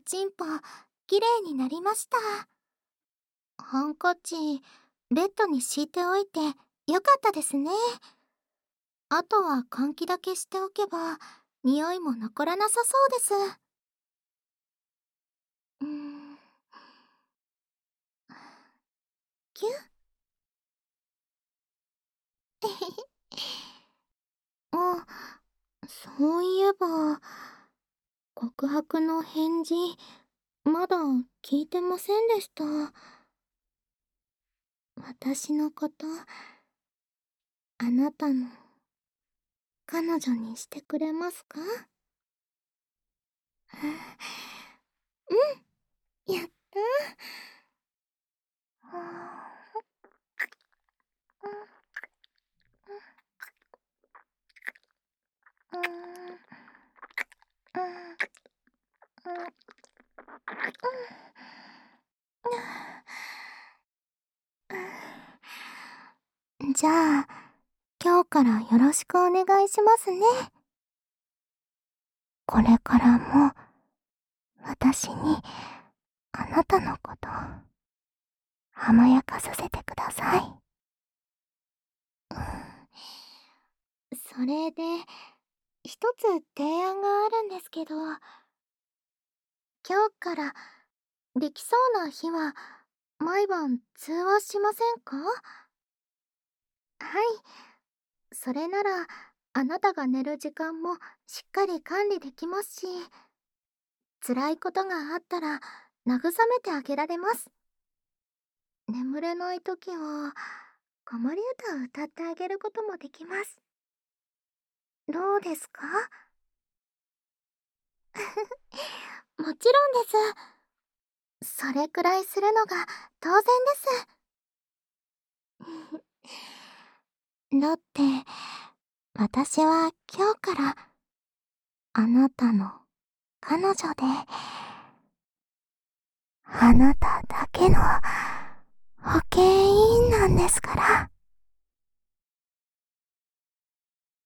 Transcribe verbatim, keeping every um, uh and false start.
ちんぽ、きれいになりました。ハンカチ、ベッドに敷いておいてよかったですね。あとは換気だけしておけば、匂いも残らなさそうです。うーん。キュッ。えへへ。あ、そういえば、告白の返事、まだ聞いてませんでした。私のこと、あなたの彼女にしてくれますか？うん、やった。はあ、うん、うん、うん、うん、うん。じゃあ、今日からよろしくお願いしますね。これからも、私に、あなたのこと、甘やかさせてください。それで、一つ提案があるんですけど、今日からできそうな日は毎晩通話しませんか？はい。それならあなたが寝る時間もしっかり管理できますし、辛いことがあったら慰めてあげられます。眠れない時は子守歌を歌ってあげることもできます。どうですか？もちろんです。それくらいするのが当然です。だって、私は今日からあなたの彼女で、あなただけの保健委員なんですから。